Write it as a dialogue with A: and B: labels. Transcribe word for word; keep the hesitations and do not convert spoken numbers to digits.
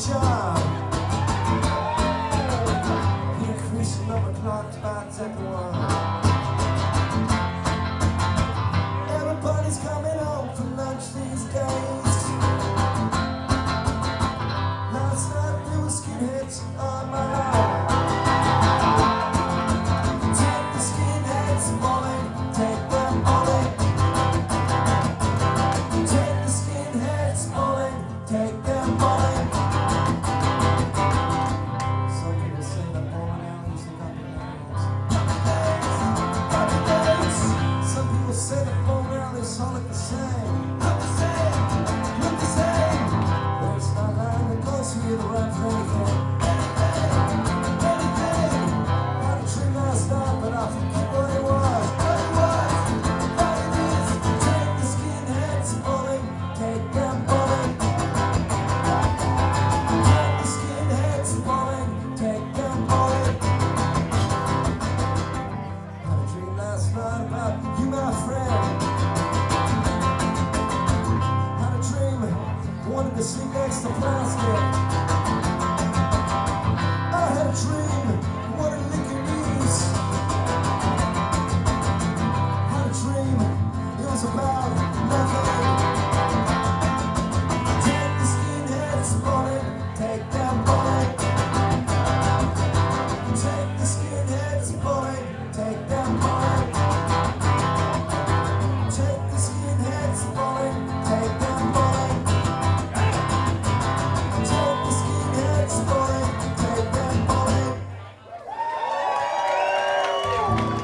A: job. The increasing number clocked by Declan. Everybody's coming home for lunch these days. Last night there was skinheads on my own. Take the skinheads bowling, take them bowling. Take the skinheads bowling, take them bowling. Some people say that bowling alleys are copy lanes. Copy lanes. Some people say that bowling alleys all look the same. Look the same, look the same. There's no line that goes here the right way.